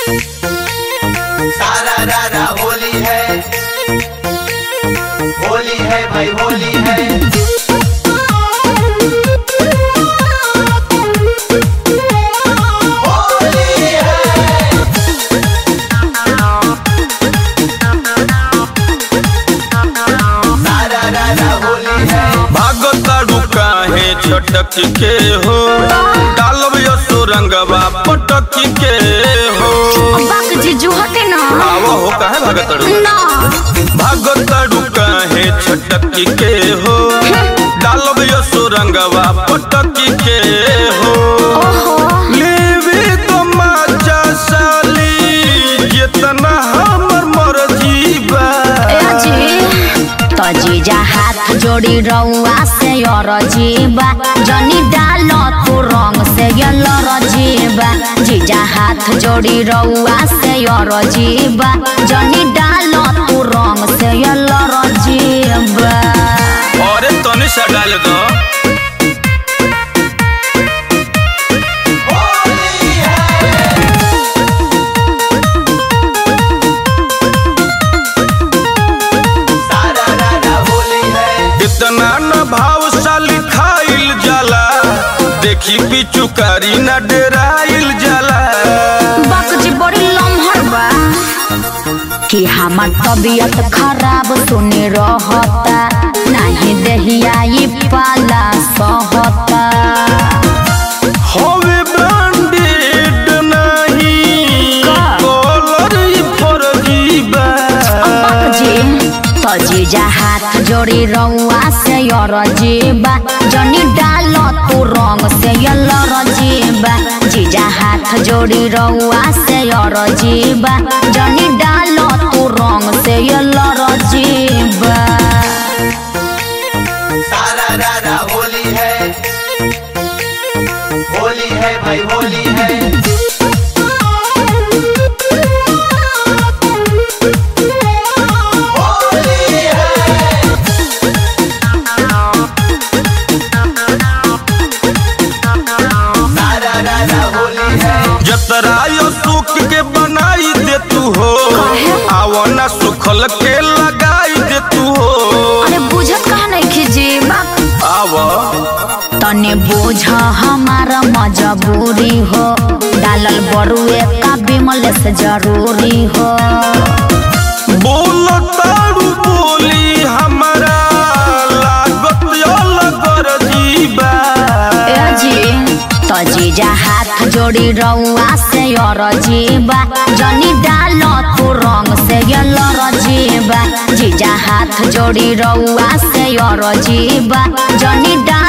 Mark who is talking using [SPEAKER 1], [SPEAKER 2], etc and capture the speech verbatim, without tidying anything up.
[SPEAKER 1] सारा रारा होली है, होली है भाई होली है।
[SPEAKER 2] छटक के हो डालब यो सुरंगवा पटक के हो
[SPEAKER 3] बाक जीजू हटे ना
[SPEAKER 2] आवो हो काहे भागतड़ू
[SPEAKER 3] ना
[SPEAKER 2] भागतड़ू काहे छटक के हो डालब यो सुरंगवा पटक के हो लेवे तो मजा साली जितना हमर मर्जी बा
[SPEAKER 3] तो जीजा हाथ जोड़ी रउआ से और जीबा जनी डालो तू रंग से लर जीबा जीजा हाथ जोड़ी रउआ से और जीबा जनी डालो तू रंग से लर जीबा।
[SPEAKER 2] अरे तनी सा डाल दो इतना न भावशाली खाइल जाला देखी पिचुकारी न डेराइल जाला
[SPEAKER 3] बाक जी बड़ी लम्हर बा कि हमार तबीयत खराब सुने रहता नहीं देहिया ये पाला सहता
[SPEAKER 2] होवे ब्रांडेड नहीं कॉलर ई फर्जी बा
[SPEAKER 3] बाक जी तो जीजा हाथ जोड़ी रउआ से और जीबा जनी डालो तू रंग से लर जीबा जीजा हाथ जोड़ी रउआ से और जीबा जनी डालो तू रंग से लर जीबा।
[SPEAKER 1] सारा रारा होली है, होली है भाई होली है।
[SPEAKER 2] जतरायो सूख के बनाई दे तू हो आवना सुखल के लगाई दे तू हो
[SPEAKER 3] अरे बुझत कहा नहीं खीजीबा
[SPEAKER 2] आव
[SPEAKER 3] तने बोझ हमारा मजबूरी हो डालल बरुए का बिमल से जरूरी हो
[SPEAKER 2] बोल तारू बोली हमारा लागत अलग जीबा
[SPEAKER 3] जी तो जीजा हाथ जोड़ी रउआ से और जीबा जनी डालो तू रंग से लर जीबा जीजा हाथ जोड़ी रउआ से और जीबा जनी डालो